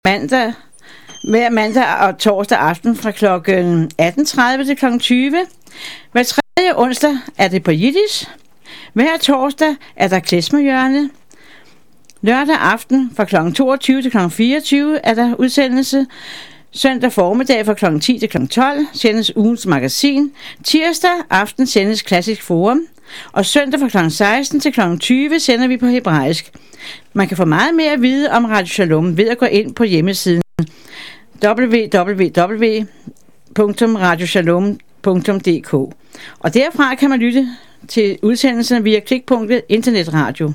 hver mandag og torsdag aften fra kl. 18.30 til kl. 20. Hver tredje onsdag er det på Yiddish. Hver torsdag er der klezmerhjørne. Lørdag aften fra kl. 22 til kl. 24 er der udsendelse. Søndag formiddag fra kl. 10 til kl. 12 sendes ugens magasin. Tirsdag aften sendes Klassisk Forum. Og søndag fra kl. 16 til kl. 20 sender vi på hebraisk. Man kan få meget mere at vide om Radio Shalom ved at gå ind på hjemmesiden www.radioshalom.dk. Og derfra kan man lytte til udsendelsen via klikpunktet Internetradio.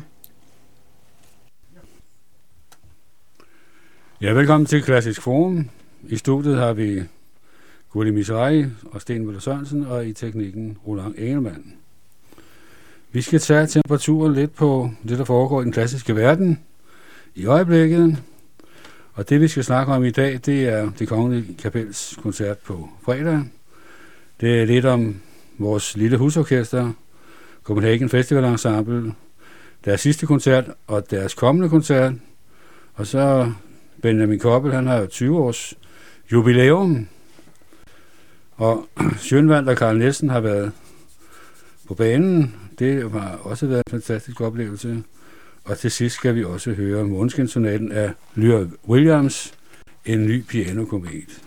Ja, velkommen til Klassisk Forum. I studiet har vi Gulli Misrai og Sten Møller Sørensen, og i teknikken Roland Engelmann. Vi skal tage temperaturen lidt på det, der foregår i den klassiske verden i øjeblikket. Og det, vi skal snakke om i dag, det er Det Kongelige Kapels koncert på fredag. Det er lidt om vores lille husorkester, Copenhagen Festival Ensemble, deres sidste koncert og deres kommende koncert. Og så Benjamin Koppel, han har jo 20 års jubilæum. Og Schønwandt og Carl Nielsen har været på banen. Det har også været en fantastisk oplevelse. Og til sidst skal vi også høre Måneskinsonaten af Lyra Williams, en ny pianokomet.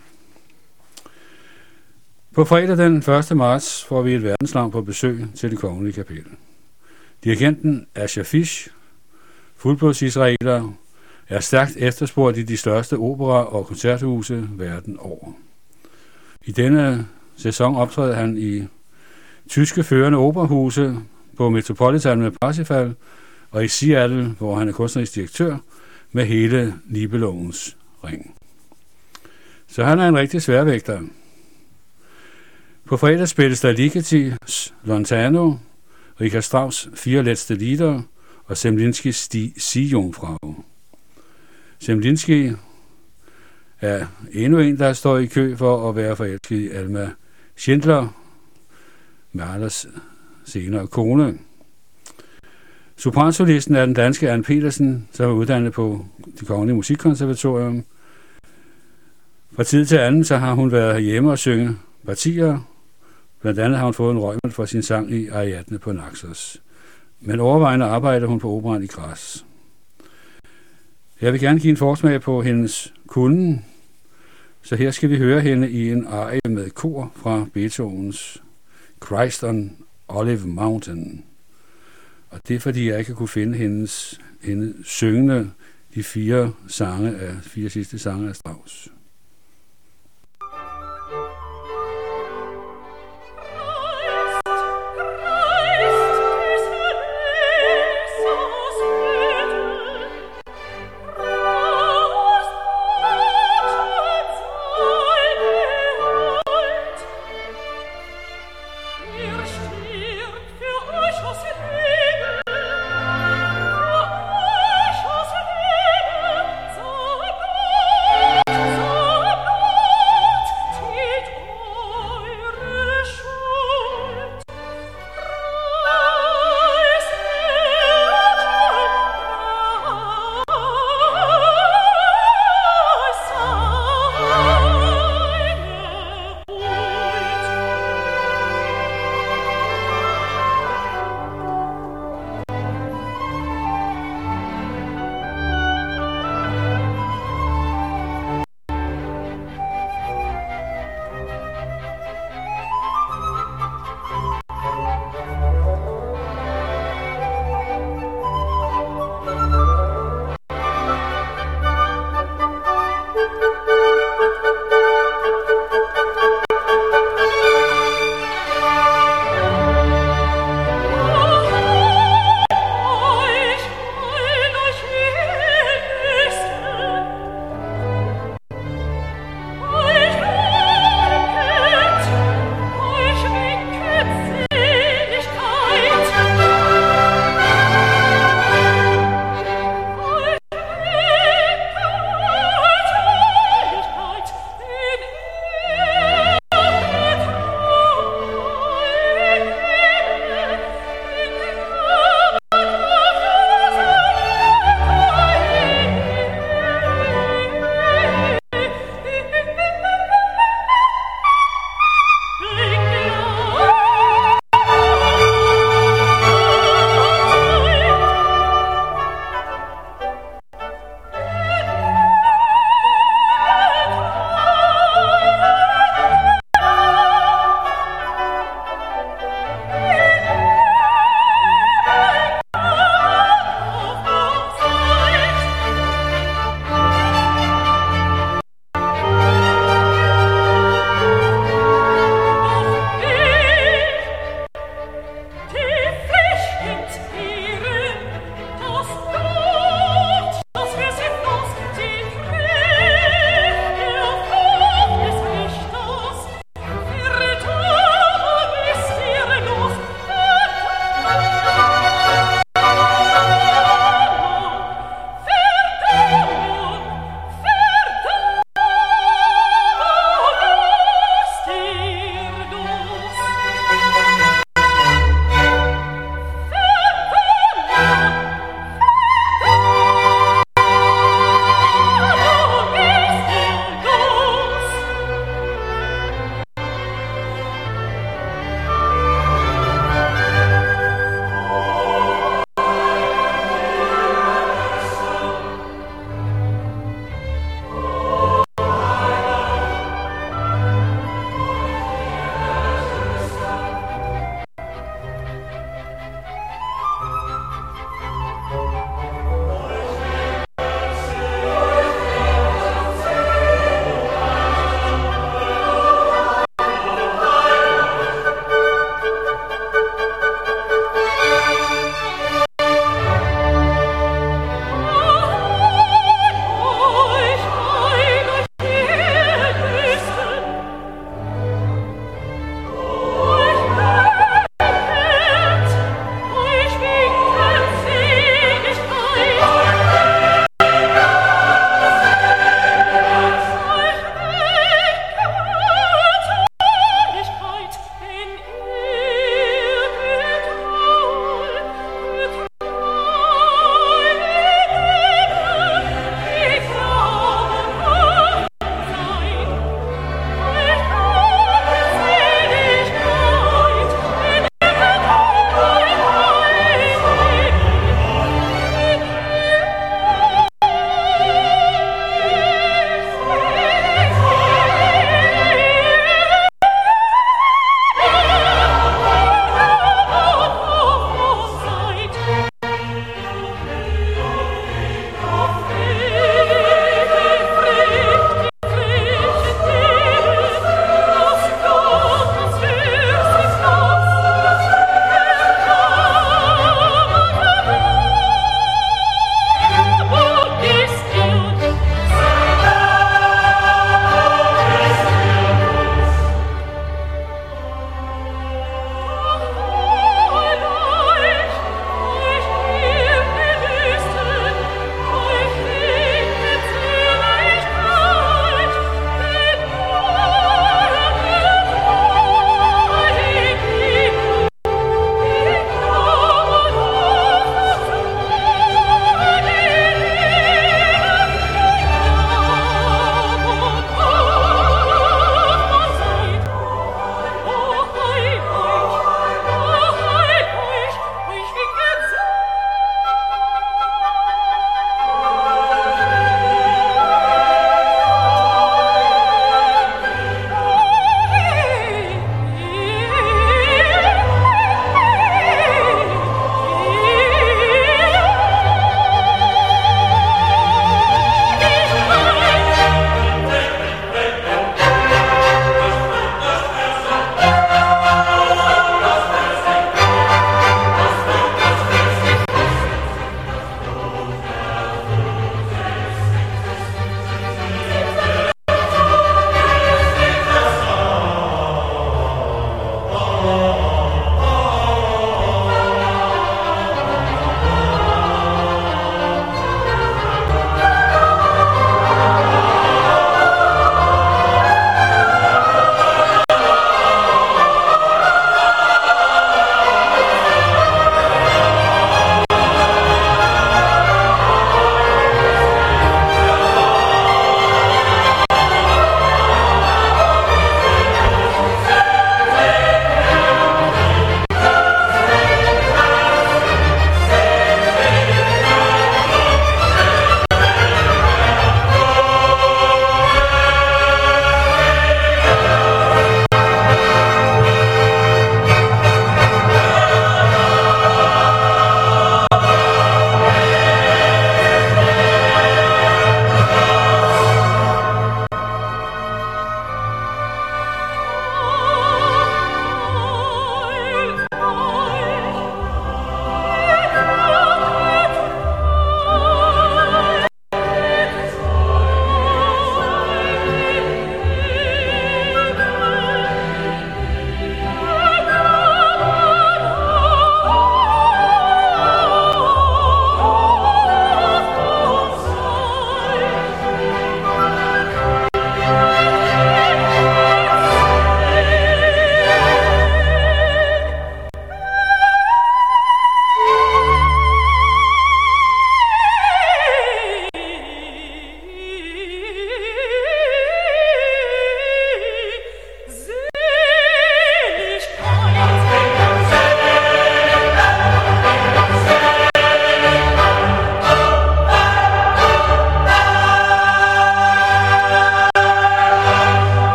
På fredag den 1. marts får vi et verdensnavn på besøg til Det Kongelige Kapel. Dirigenten Asher Fish, fuldblods-israeler, er stærkt efterspurgt i de største opera- og koncerthuse verden over. I denne sæson optræder han i tyske førende operahuse på Metropolitan med Parsifal, og i Seattle, hvor han er kunstnerisk direktør, med hele Nibelungens ring. Så han er en rigtig sværvægter. På fredag spilles der Ligetis Lontano, Richard Strauss 4 letzte Lieder og Zemlinskis Die Seejungfrau. Zemlinski er endnu en, der står i kø for at være forelsket i Alma Schindler, Mahlers senere kone. Sopransolisten er den danske Anne Petersen, som er uddannet på Det Kongelige Musikkonservatorium. Fra tid til anden så har hun været hjemme og synge partier. Blandt andet har hun fået en Røgmand for sin sang i Ariadne på Naxos. Men overvejende arbejder hun på operaen i Graz. Jeg vil gerne give en forsmag på hendes kunnen, så her skal vi høre hende i en arie med kor fra Beethovens Christ on Olive Mountain. Og det er fordi jeg ikke kunne finde hende syngende de 4 sidste sange af Strauss. So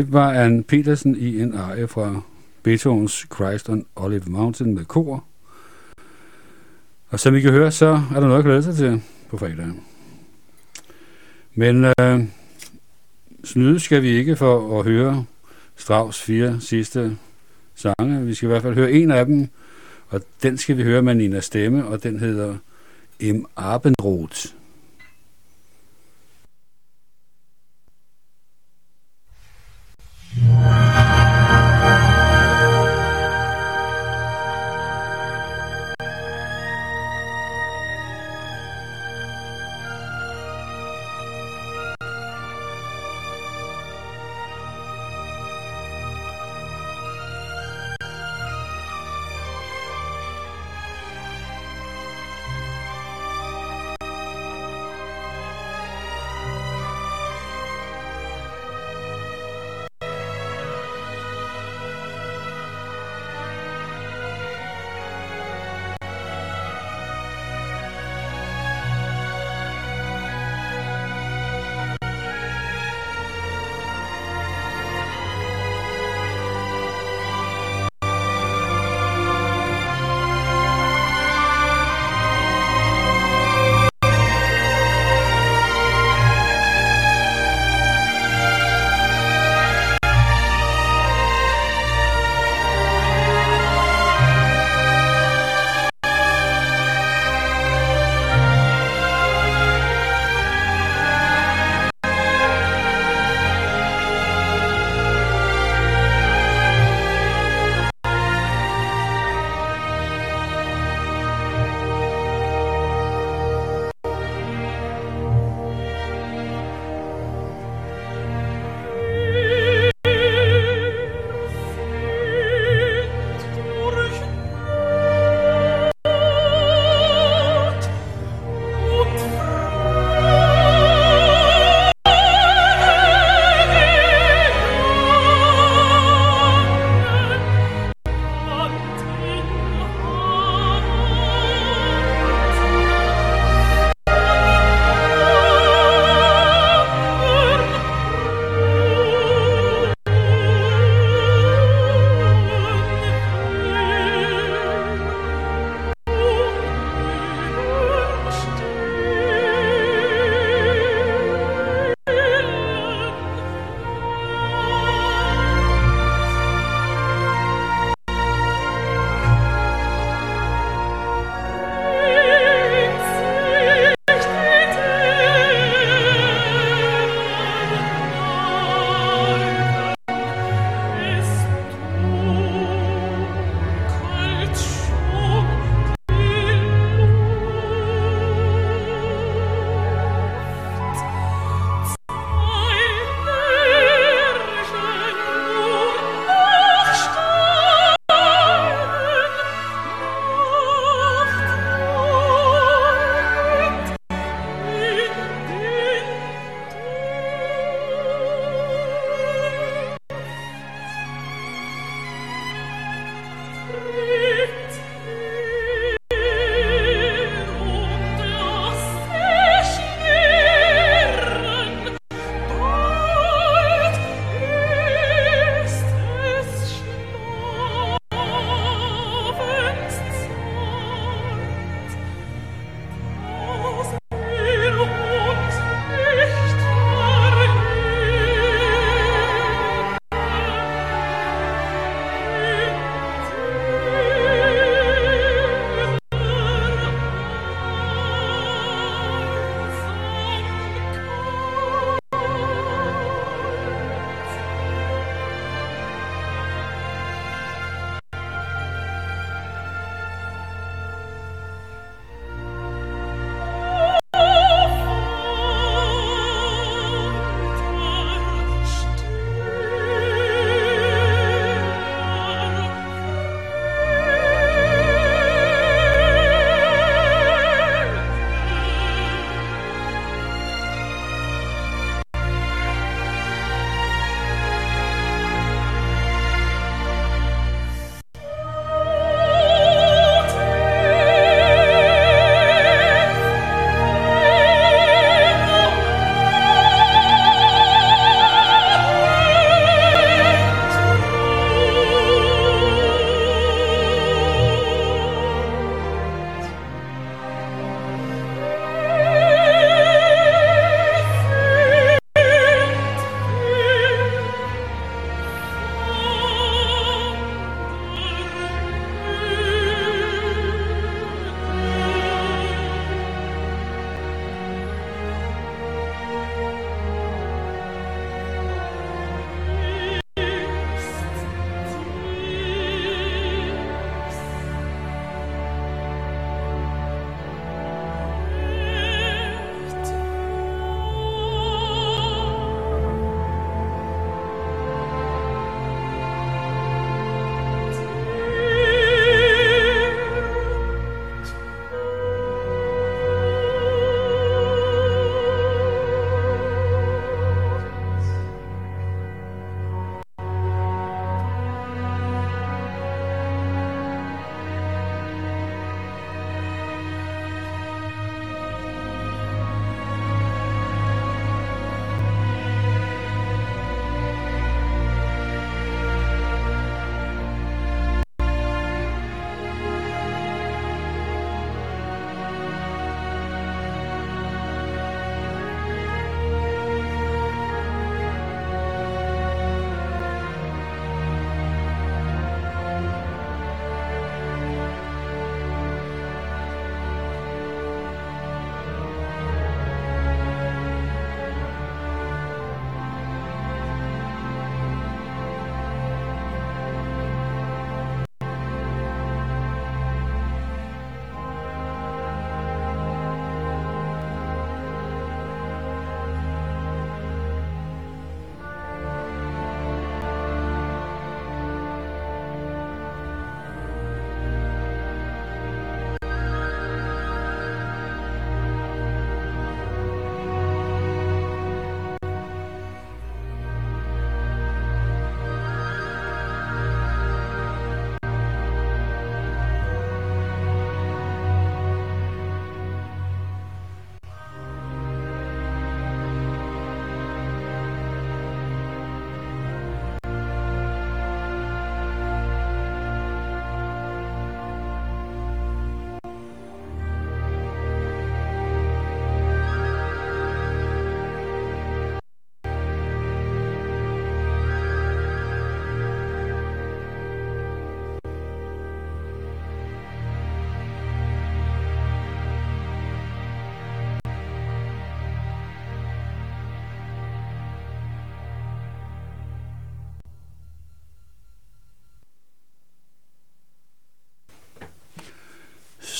Det var Ann Petersen i en arie fra Beethovens Christ on Olive Mountain med kor. Og som I kan høre, så er der noget at glæde sig til på fredag. Men snyde skal vi ikke for at høre Strauss' 4 sidste sange. Vi skal i hvert fald høre en af dem, og den skal vi høre med Nina Stemme, og den hedder Im Abendrot.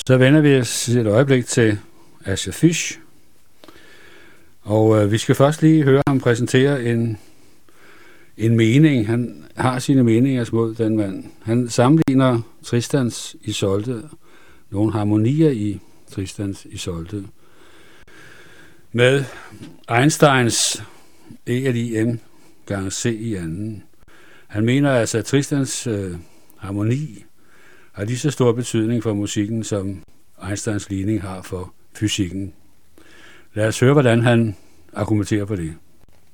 Så vender vi os et øjeblik til Asher Fish, og vi skal først lige høre ham præsentere en mening. Han har sine meninger mod den mand. Han sammenligner Tristans Isolde, nogle harmonier i Tristans Isolde, med Einsteins E er lige M gange C i anden. Han mener altså, at Tristans harmoni har lige så stor betydning for musikken, som Einsteins ligning har for fysikken. Lad os høre, hvordan han argumenterer på det.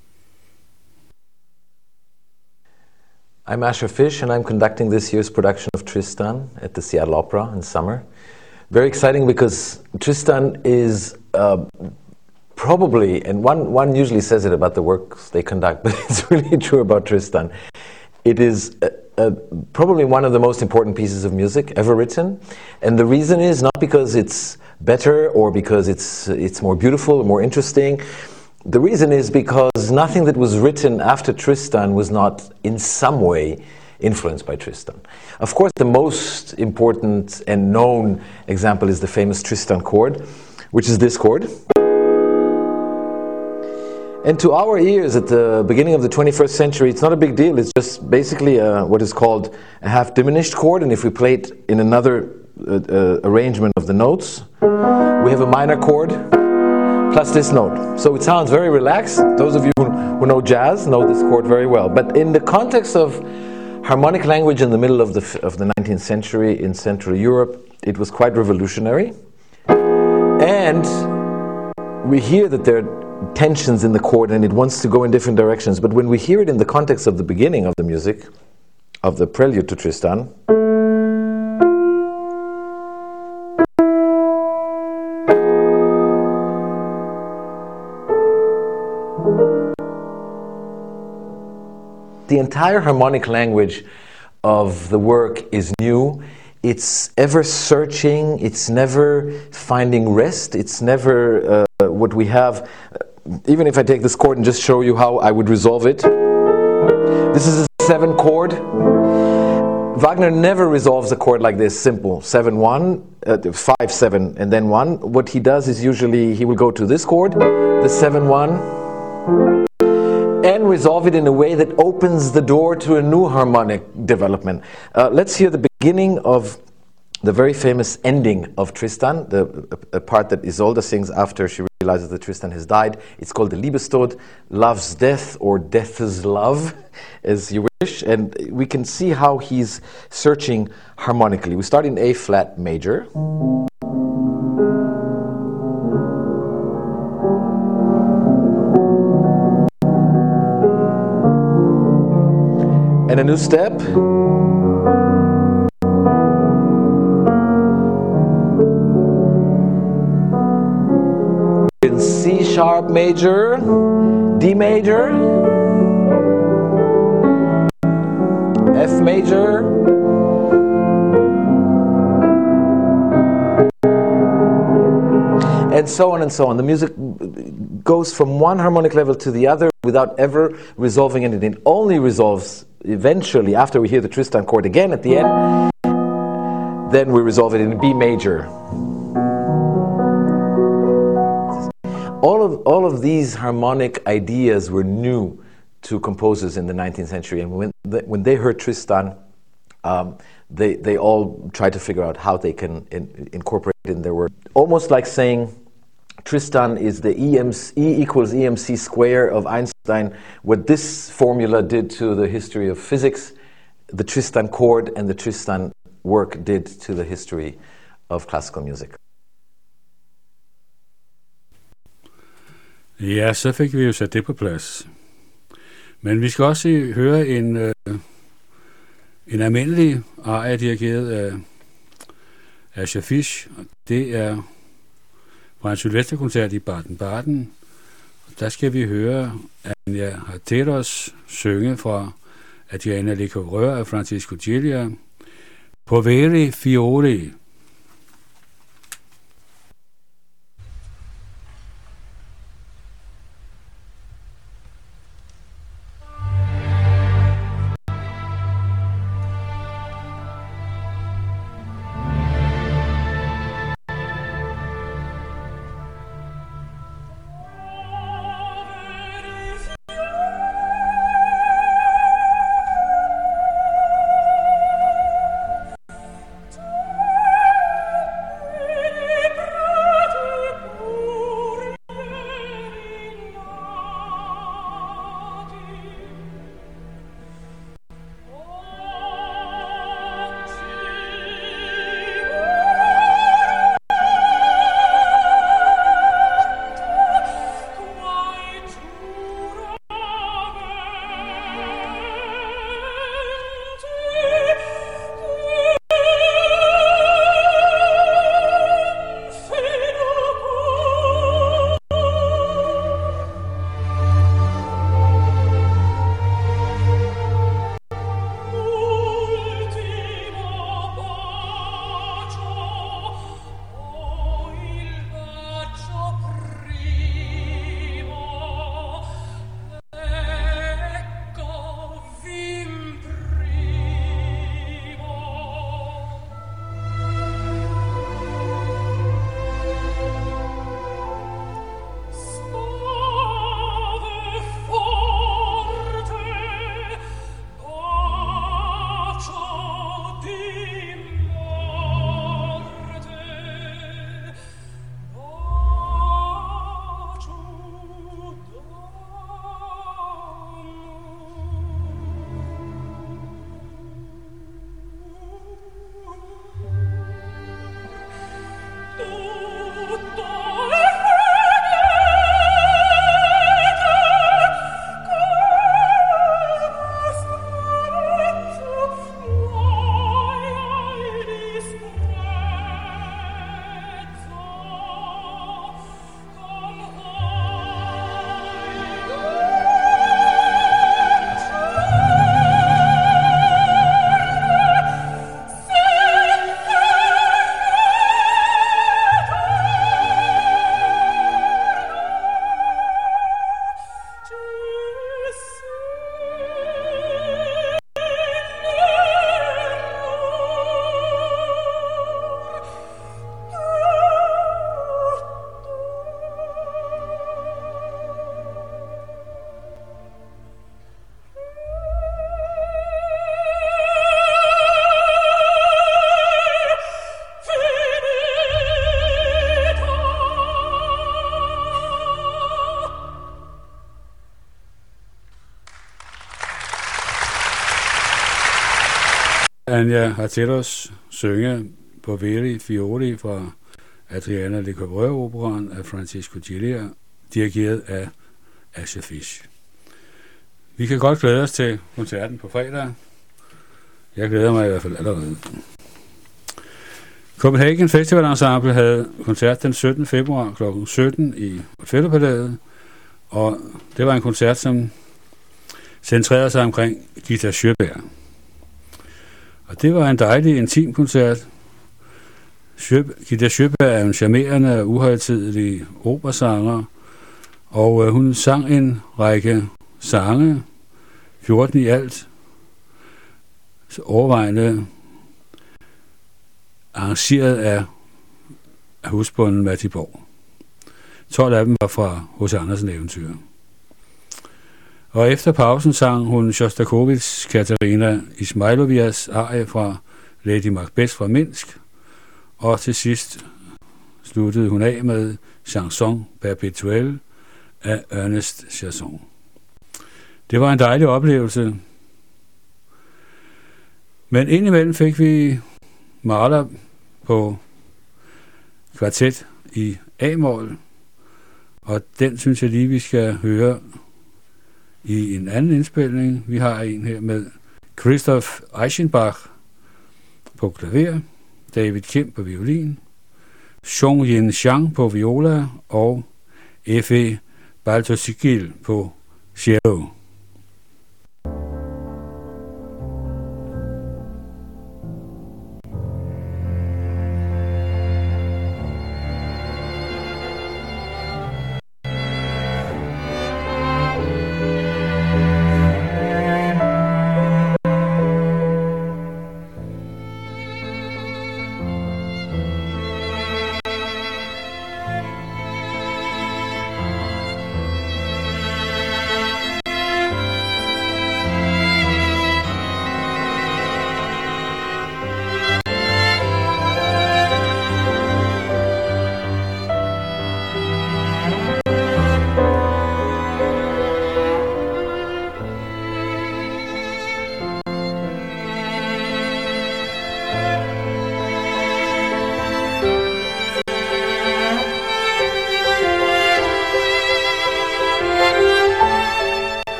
I'm Asher Fish, and I'm conducting this year's production of Tristan at the Seattle Opera in summer. Very exciting because Tristan is probably, and one usually says it about the works they conduct, but it's really true about Tristan. It is probably one of the most important pieces of music ever written, and the reason is not because it's better or because it's more beautiful or more interesting. The reason is because nothing that was written after Tristan was not in some way influenced by Tristan. Of course, the most important and known example is the famous Tristan chord, which is this chord. And to our ears at the beginning of the 21st century, it's not a big deal. It's just basically what is called a half diminished chord, and if we play it in another arrangement of the notes, we have a minor chord plus this note. So it sounds very relaxed. Those of you who know jazz know this chord very well. But in the context of harmonic language in the middle of the 19th century in Central Europe, it was quite revolutionary. And we hear that there are tensions in the chord and it wants to go in different directions. But when we hear it in the context of the beginning of the music, of the prelude to Tristan, the entire harmonic language of the work is new. It's ever searching, it's never finding rest, it's never what we have. Even if I take this chord and just show you how I would resolve it. This is a 7 chord. Wagner never resolves a chord like this, simple, 7-1, 5-7 and then 1. What he does is usually he will go to this chord, the 7-1, and resolve it in a way that opens the door to a new harmonic development. Let's hear the beginning of the very famous ending of Tristan, a part that Isolde sings after she realizes that Tristan has died. It's called the Liebestod, love's death, or death's love, as you wish. And we can see how he's searching harmonically. We start in A flat major. And a new step. In C sharp major, D major, F major, and so on and so on. The music goes from one harmonic level to the other without ever resolving it. It only resolves eventually after we hear the Tristan chord again at the end. Then we resolve it in B major. All of these harmonic ideas were new to composers in the 19th century, and when they heard Tristan, they all tried to figure out how they can incorporate it in their work. Almost like saying Tristan is the E equals EMC square of Einstein. What this formula did to the history of physics, the Tristan chord and the Tristan work did to the history of classical music. Ja, så fik vi jo sat det på plads. Men vi skal også høre en almindelig arie dirigeret af Asher Fish. Det er fra en Sylvesterkoncert i Baden-Baden. Der skal vi høre Anja Hateros synge fra Adriana Lecouvreur af Francisco Giglia, Poveri Fiori. Anja Hartelos synge på Veri Fiori fra Adriana Lecouvreur-operaen af Francisco Gillier, dirigeret af Asher Fish. Vi kan godt glæde os til koncerten på fredag. Jeg glæder mig i hvert fald allerede. Copenhagen Festival Ensemble havde koncert den 17. februar kl. 17 i Fældepalæet, og det var en koncert, som centrerede sig omkring Gitta Sjöberg. Og det var en dejlig, intim koncert. Gitta Sjöberg er en charmerende og uhøjtidelig operasanger, og hun sang en række sange, 14 i alt, overvejende arrangeret af husbunden Matti Borg. 12 af dem var fra H.C. Andersen eventyr. Og efter pausen sang hun Sjostakovitjs Katarina Ismailovias arie fra Lady Macbeth fra Minsk, og til sidst sluttede hun af med Chanson Perpetuelle af Ernest Chasson. Det var en dejlig oplevelse. Men indimellem fik vi Mahler på kvartet i A-mål, og den synes jeg lige, vi skal høre i en anden indspilning. Vi har en her med Christoph Eichenbach på klaver, David Kim på violin, Xiong Yin Xiang på viola og F.E. Baltosigil på cello.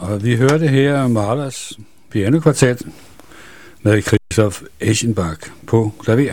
Og vi hørte her Mahlers pianokvartet med Christoph Eschenbach på klaver.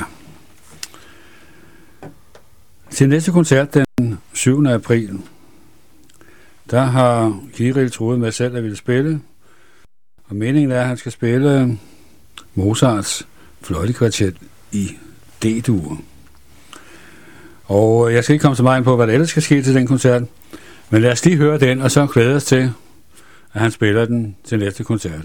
Til næste koncert den 7. april, der har Kirill troet med selv at ville spille, og meningen er, at han skal spille Mozarts fløjtekvartet i D-dur. Og jeg skal ikke komme så meget ind på, hvad der ellers skal ske til den koncert, men lad os lige høre den, og så glæde os til, at han spiller den til næste koncert.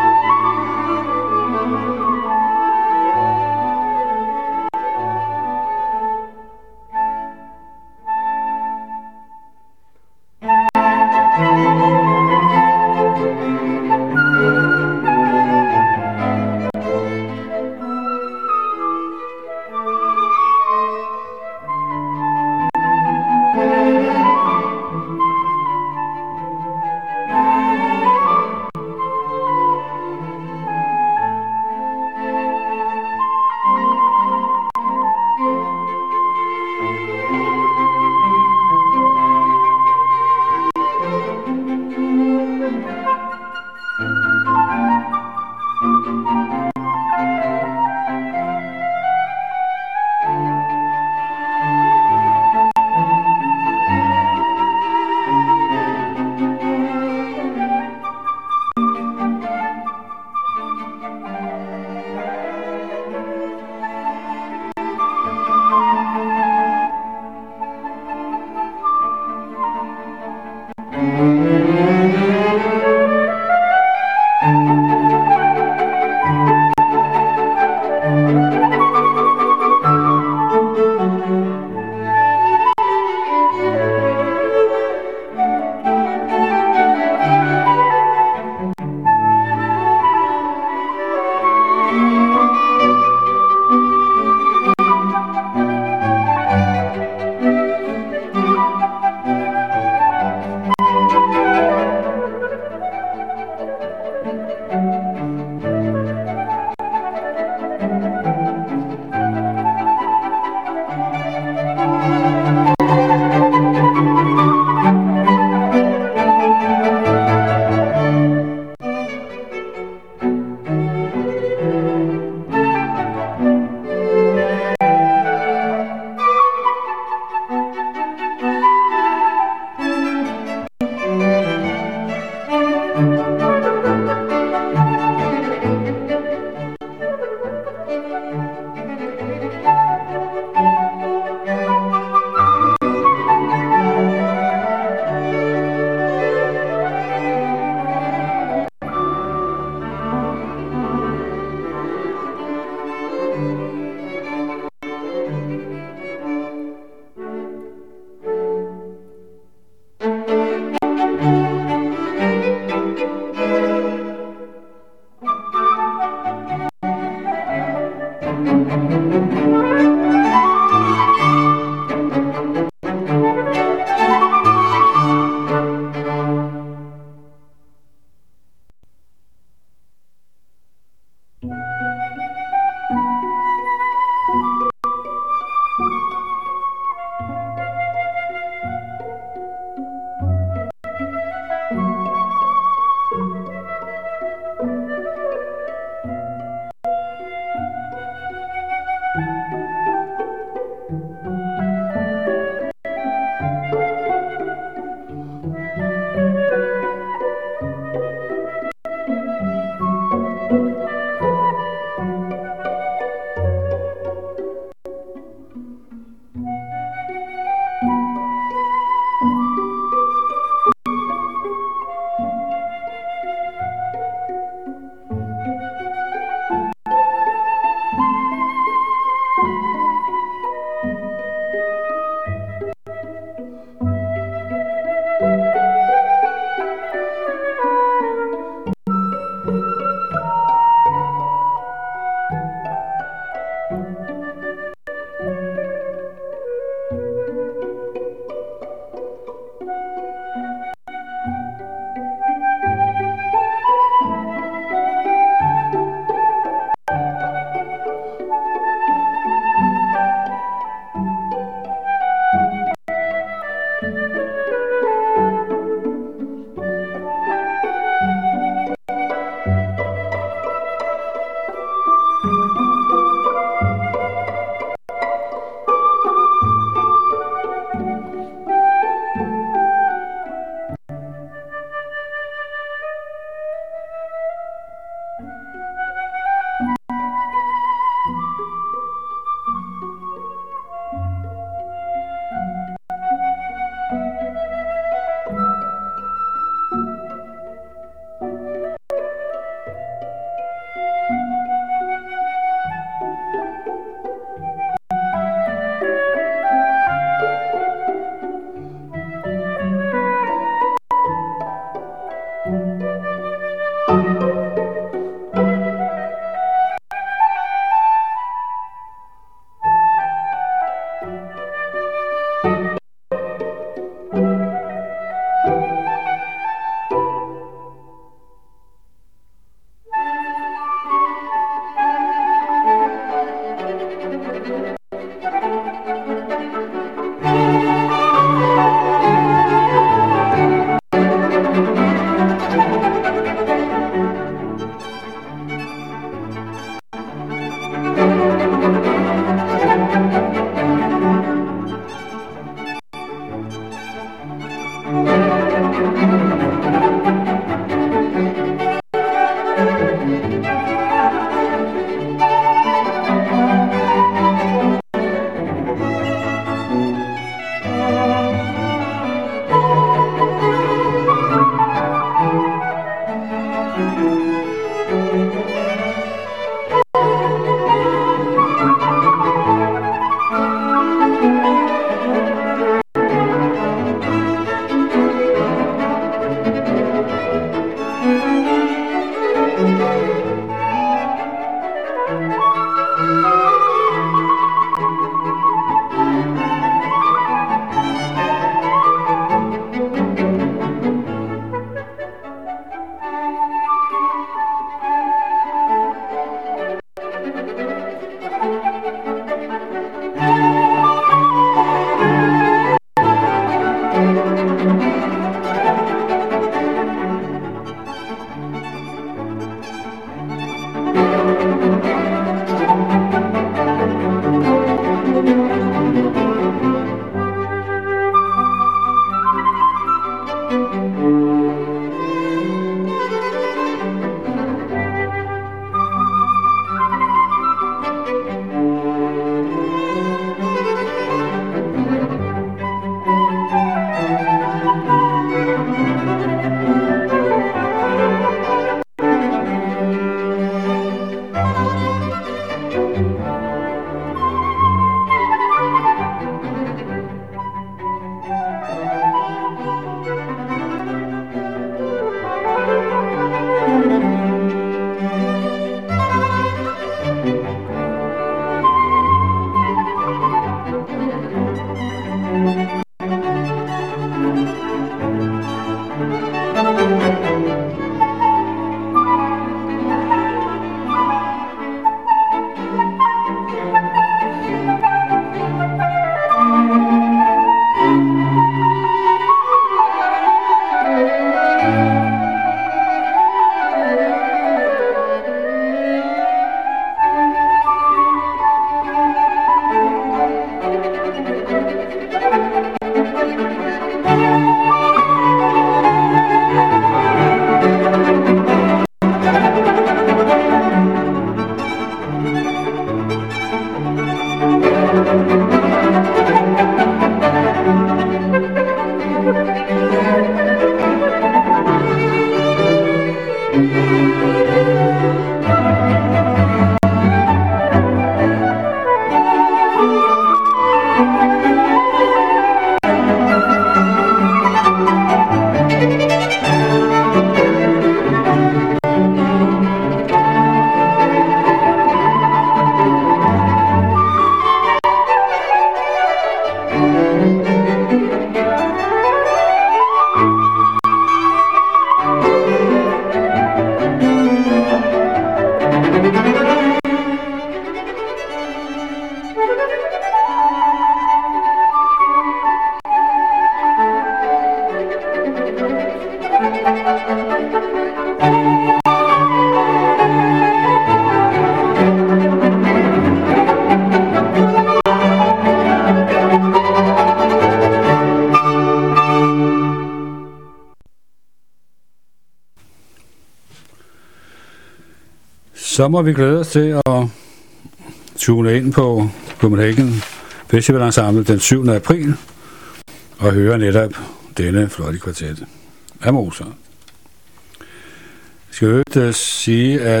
Så må vi glæde os til at tune ind på Copenhagen Festival Ensemble den 7. april og høre netop denne flotte kvartet af Mozart. Jeg skal øvrigt sige, at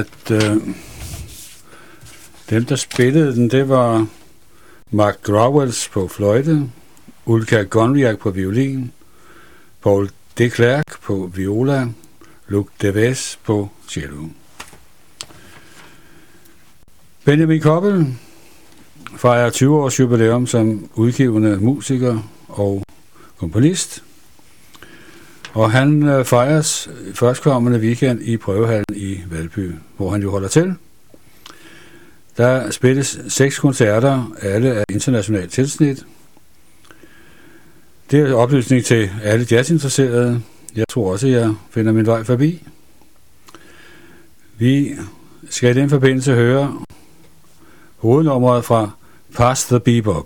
dem, der spillede den, det var Mark Growells på fløjte, Ulka Gonriak på violin, Paul de Klerk på viola, Luc Deves på cello. Benjamin Koppel fejrer 20 års jubilæum som udgivende musiker og komponist, og han fejres førstkommende weekend i Prøvehallen i Valby, hvor han jo holder til. Der spilles 6 koncerter, alle af internationalt tilsnit. Det er oplysning til alle jazzinteresserede. Jeg tror også, jeg finder min vej forbi. Vi skal i den forbindelse høre hovednummeret fra Pass the Bebop.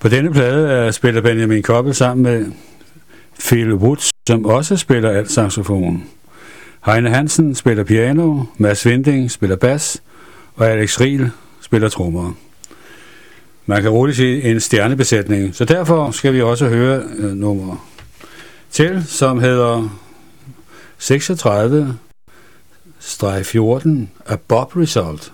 På denne plade spiller Benjamin Koppel sammen med Phil Woods, som også spiller alt-saxofon. Heine Hansen spiller piano, Mads Vinding spiller bas, og Alex Riel spiller trommer. Man kan roligt sige en stjernebesætning, så derfor skal vi også høre nummer til, som hedder 36-14 A Bob Result.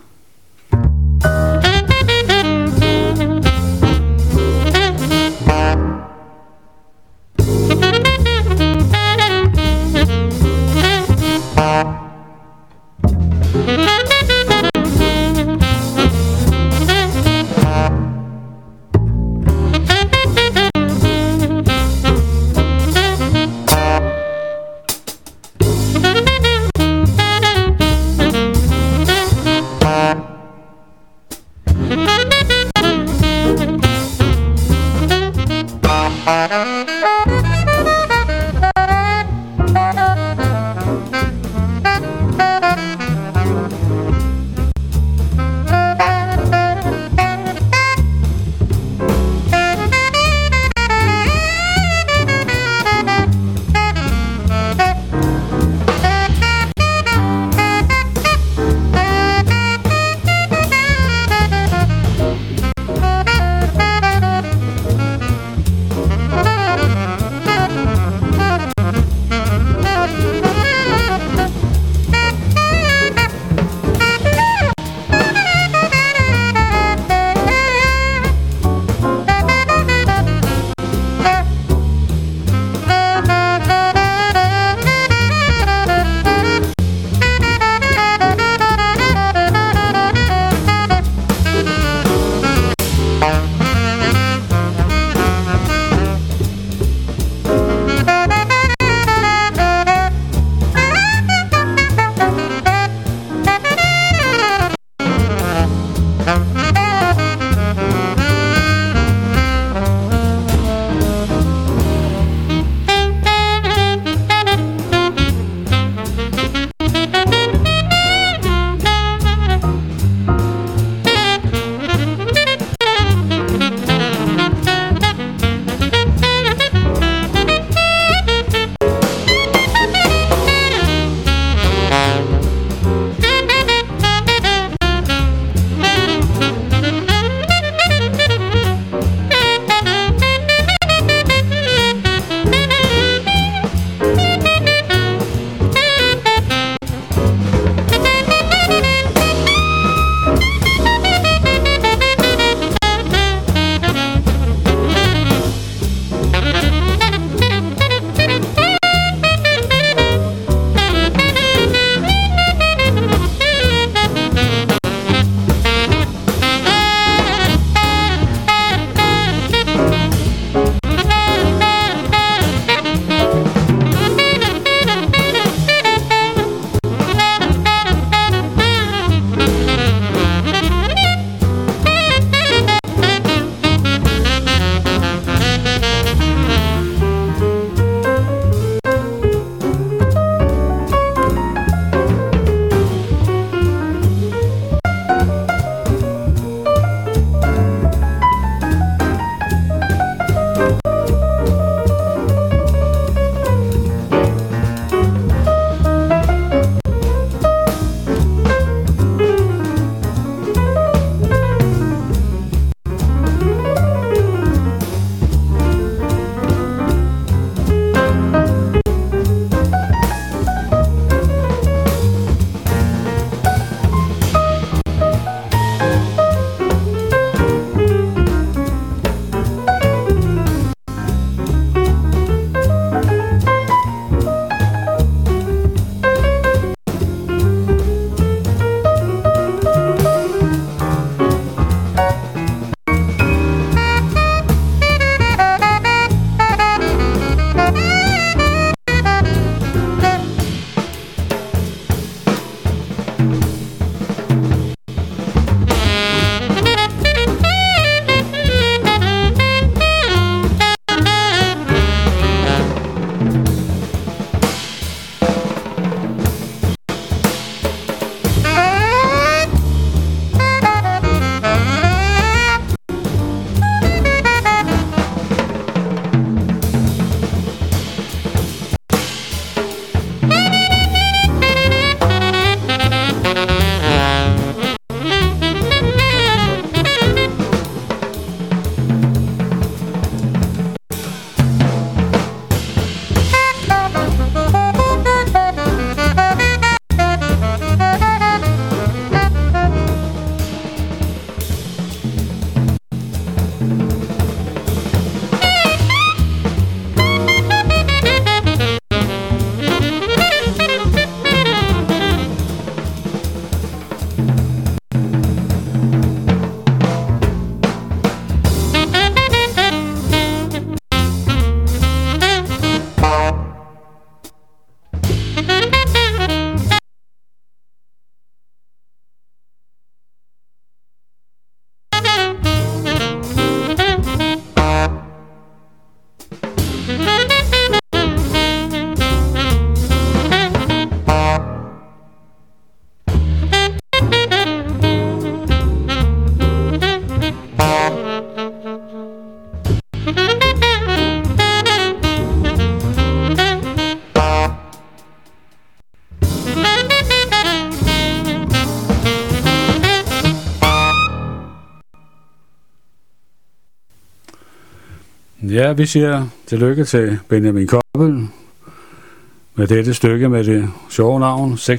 Ja, vi siger tillykke til Benjamin Koppel med dette stykke med det sjove navn 36-14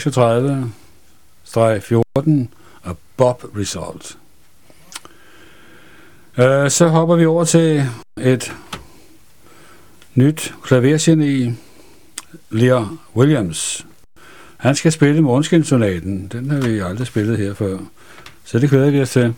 A Bob Result. Så hopper vi over til et nyt klavergeni, Lear Williams. Han skal spille Måneskinsonaten. Den har vi aldrig spillet her før. Så det glæder vi os til.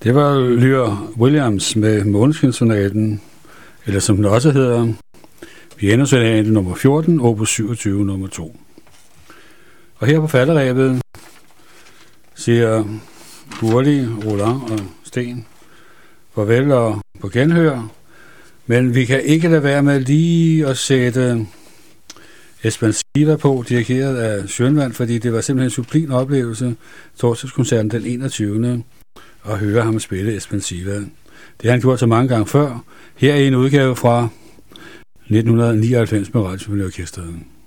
Det var Lyr Williams med Måneskinssonaten, eller som den også hedder, Pianosonaten nummer 14, opus 27 nummer 2. Og her på falderæbet siger Gurli, Roland og Sten farvel og på genhør, men vi kan ikke lade være med lige at sætte Espansiva på, dirigeret af Schönwald, fordi det var simpelthen en sublin oplevelse, torsdagskoncerten den 21. at høre ham spille Espansiva. Det har han gjort så mange gange før. Her er en udgave fra 1999 med Radiosymfoniorkestret.